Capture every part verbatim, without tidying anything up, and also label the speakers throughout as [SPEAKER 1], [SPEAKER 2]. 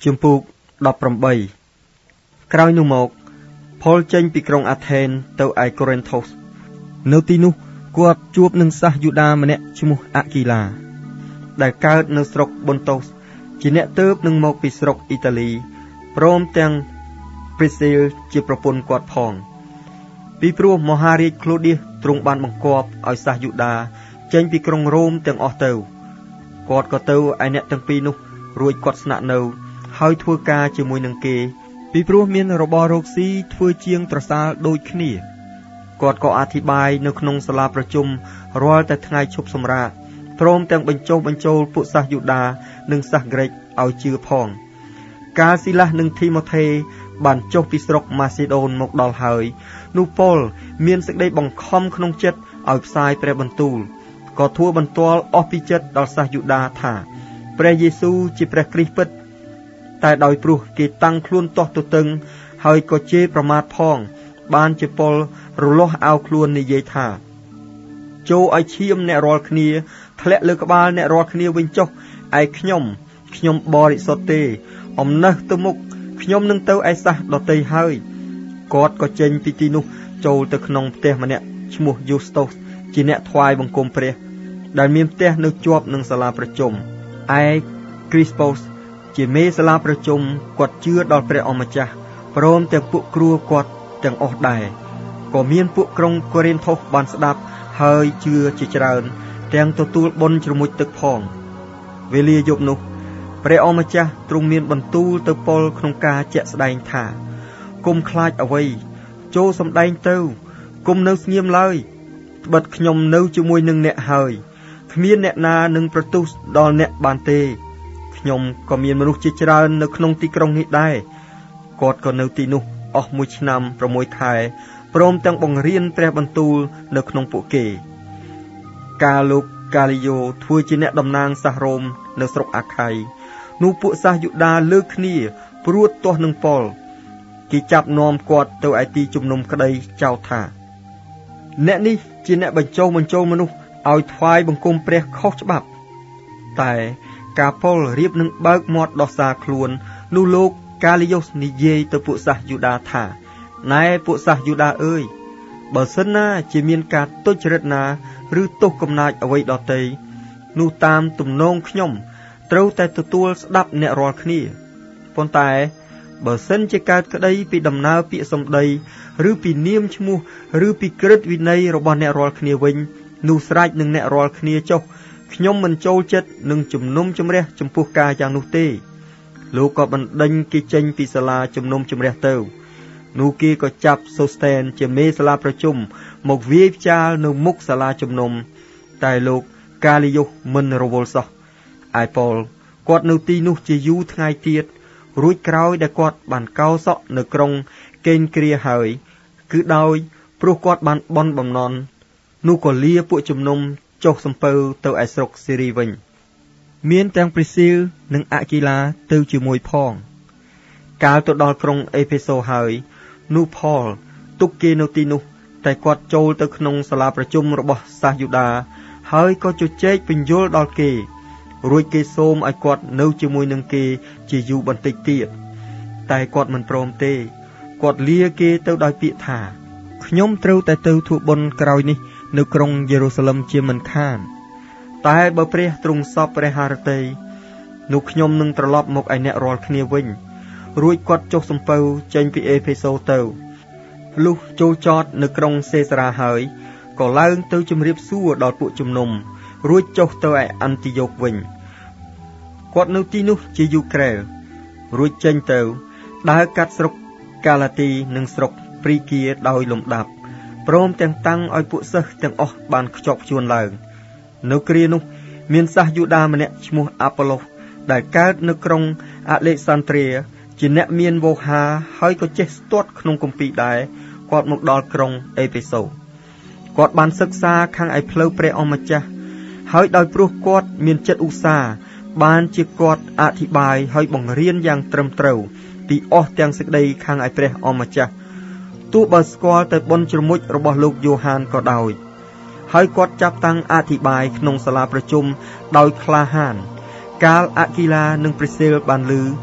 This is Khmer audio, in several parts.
[SPEAKER 1] ជំពូកដប់ប្រាំបីក្រោយនោះមកផលចេញពីក្រុងអាថេនទៅឯកូរិនថូសនៅទីនោះគាត់ជួបនឹងសាសយូដាម្នាក់ឈ្មោះអាគីឡាដែលកើតនៅស្រុកប៊ុនតូសជាអ្នកទើបនឹងមកពីស្រុកអ៊ីតាលីព្រមទាំងព្រីស៊ីលជាប្រពន្ធគាត់ផងពីព្រោះមហារាជក្លូឌៀសទ្រង់បានបង្គាប់ឲ្យសាសយូដាចេញពីក្រុងរ៉ូមទាំងអស់ទៅគាត់ក៏ទៅឯអ្នកទាំងពីរនោះរួចគាត់ស្នាក់នៅហើយធ្វើការជាមួយនឹងគេពីព្រោះមានរបររកស៊ីធ្វើជាងត្រសាលដូចគ្នាគាត់ក៏អធិប្បាយនៅក្នុងសាលាប្រជុំរាល់តែថ្ងៃឈប់សម្រាកព្រមទាំងបញ្ចុះបញ្ចូលពួកសាសយូដានិងសាសក្រិកឲ្យជឿផងកាលស៊ីឡាសនិងធីម៉ូថេបានចុះពីស្រុកម៉ាស៊ីដូនមកដល់ហើយនោះប៉ុលមានសេចក្តីបង្ខំក្នុងចិត្តឲ្យផ្សាយព្រះបន្ទូលក៏ធ្វើបន្ទាល់អស់ពីចិត្តដល់សាសយូដាថាព្រះយេស៊ូវជាព្រះគ្រីស្ទពិតតែដោយព្រោះគេតាំងខ្លួនទាស់ទទឹងហើយក៏ជេរប្រមាថផងបានជាប៉ុលរលាស់អាវខ្លួននិយាយថាចូលឲ្យឈាមអ្នករាល់គ្នាធ្លាក់លើក្បាលអ្នករាល់គ្នាវិញចុះឯខ្ញុំខ្ញុំបរិសុទ្ធទេអំណើសទៅមុខខ្ញុំនឹងទៅឯសាសដទៃហើយគាត់ក៏ចេញពីទីនោះចូលទៅក្នុងផ្ទះម្នាក់ឈ្មោះយូស្តូសជាអ្នកថ្វាយបង្គំព្រះដែលមានផ្ទះនៅជាប់នឹងសាលាប្រជុំឯគ្រីស្ប៉ូសជាមេសាលាប្រជុំគាត់ជឿដល់ព្រះអម្ចាស់ព្រមទាំងពួកគ្រួគាត់ទាំងអស់ដែរក៏មានពួកក្រុងកូរិនថូសបានស្ដាប់ហើយជឿជាច្រើនទាំងទទួលបុណ្យជ្រមុជទឹកផងវេលាយប់នោះព្រះអម្ចាស់ទ្រង់មានបន្ទូលទៅប៉ុលក្នុងការជាក់ស្ដែងថាកុំខ្លាចអ្វីចូលសម្ដែងទៅកុំនៅស្ងៀមឡើយត្បិតខ្ញុំនៅជាមួយនឹងអ្នកហើយគ្មានអ្នកណានឹងប្រទុះដល់អ្នកបានទេខ្ញុំក៏មានមនុស្សជាច្រើននៅក្នុងទីក្រុងនេះដែរគាត់ក៏នៅទីនោះអស់មួយឆ្នាំប្រាំមួយខែព្រមទាំងបង្រៀនព្រះបន្ទូលនៅក្នុងពួកគេកាលលោកកាលីយ៉ូធ្វើជាអ្នកតំណាងសាសរ៉ូមនៅស្រុកអាខៃនោះពួកសាសយូដាលើកគ្នាព្រួតទាស់នឹងប៉ុលគេចាប់នាំគាត់ទៅឯទីជំនុំក្តីចោទថាអ្នកនេះជាអ្នកបញ្ចុះបញ្ចូលមនុស្សឲ្យថ្វាយបង្គំព្រះខុសច្បាប់តែការប៉ុលរៀបនឹងបើកមាត់ដោះសារខ្លួននោះលោកកាលីយ៉ូសនិយាយទៅពួកសាសយូដាថាណែពួកសាសយូដាអើយបើសិនណាជាមានការទុច្ចរិតណាឬទោសកំណាចអ្វីដទៃនោះតាមទំនងខ្ញុំត្រូវតែទទួលស្ដាប់អ្នករាល់គ្នាប៉ុន្តែបើសិនជាកើតក្តីពីដំណើរពាក្យសម្ដីឬពីនាមឈ្មោះឬពីក្រឹតវិន័យរបស់អ្នករាល់គ្នាវិញនោះស្រេចនឹងអ្នករាល់គ្នាចុះខ្ញុំមិនចូលចិត្តនឹងជំនុំជម្រះចំពោះការយ៉ាងនោះទេលោកក៏បណ្ដេញគេចេញពីសាលាជំនុំជម្រះទៅនោះគេក៏ចាប់សូស្តែនជាមេសាលាប្រជុំមកវាយផ្ចាលនៅមុខសាលាជំនុំតែលោកកាលីយ៉ូសមិនរវល់សោះឯប៉ុលគាត់នៅទីនោះជាយូរថ្ងៃទៀតរួចក្រោយដែលគាត់បានកោសក់នៅក្រុងកេនគ្រាហើយគឺដោយព្រោះគាត់បានបន់បំណន់នោះក៏លាពួកជំនុំចុះសំពៅទៅឯស្រុកសេរីវិញមានទាំងព្រីស៊ីលនិងអាគីឡាទៅជាមួយផងកាលទៅដល់ក្រុងអេផេសូហើយនោះផលទុកគេនៅទីនោះតែគាត់ចូលទៅក្នុងសាលាប្រជុំរបស់សាសយូដាហើយក៏ជជែកពន្យល់ដល់គេរួចគេសូមឲ្យគាត់នៅជាមួយនឹងគេជាយូរបន្តិចទៀតតែគាត់មិនព្រមទេគាត់លាគេទៅដោយពាក្យថាខ្ញុំត្រូវតែទៅធ្វើបុណ្យក្រោយនេះនៅក្រុងយេរូសាឡឹមជាមិនខានតែបើព្រះទ្រង់សពព្រះハរតីនោះខ្ញុំនឹងត្រឡប់មកឯអ្នករាល់គ្នាវិញរួចគាត់ចុះសំពៅចេញពីអេផេសូទៅលុះចូលចតនៅក្រុងសេសារ៉ាហើយក៏ឡើងទៅជម្រាបសួរដល់ពួកជំនុំរួចចុះទៅឯអាន់ទីយ៉ូកវិញគាត់នៅទីនោះជាយូក្រែលរួចចេញទៅដើរកាត់ស្រុកកាឡាទីនិងស្រុកព្រីគៀដោយលំដាប់ព្រមទាំងតាំងឲ្យពួកសិស្សទាំងអស់បានខ្ជាប់ខ្ជួនឡើងនៅគ្រានោះមានសាសយូដាម្នាក់ឈ្មោះអាប៉ូឡូសដែលកើតនៅក្រុងអាឡេសាន់ដ្រីជាអ្នកមានវោហាហើយក៏ចេះស្ទាត់ក្នុងគម្ពីរដែរគាត់មកដល់ក្រុងអេផេសូគាត់បានសិក្សាខាងឯផ្លូវព្រះអម្ចាស់ហើយដោយព្រោះគាត់មានចិត្តឧស្សាហ៍បានជាគាត់អធិប្បាយហើយបង្រៀនយ៉ាងត្រឹមត្រូវពីអស់ទាំងសេចក្តីខាងឯព្រះអម្ចាស់ទោះបើស្គាល់តែបុណ្យជ្រមុជរបស់លោកយ៉ូហានក៏ដោយហើយគាត់ចាប់តាំងអធិប្បាយក្នុងសាលាប្រជុំដោយក្លាហានកាលអាគីឡានិងព្រីស៊ីលបានឮ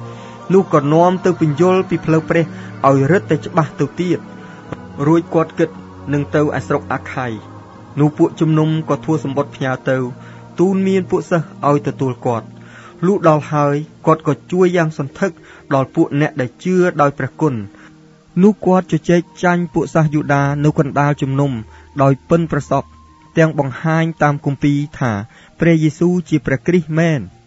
[SPEAKER 1] នោះក៏នាំទៅពន្យល់ពីផ្លូវព្រះឲ្យរឹតតែច្បាស់ទៅទៀតរួចគាត់គិតនឹងទៅឯស្រុកអាខៃនោះពួកជំនុំក៏ធ្វើសម្បត្តិផ្ញើទៅទូនមានពួកសិស្សឲ្យទទួលគាត់លុះដល់ហើយគាត់ក៏ជួយយ៉ាងសន្ធឹកដល់ពួកអ្នកដែលជឿដោយព្រះគុណនោះគាត់ជជែកចាញ់ពួកសាសយូដានៅកណ្ដាលជំនុំដោយពិនប្រសពទាំងបង្ហាញតាមគម្ពីរថាព្រះយេស៊ូវជាព្រះគ្រីស្ទមែន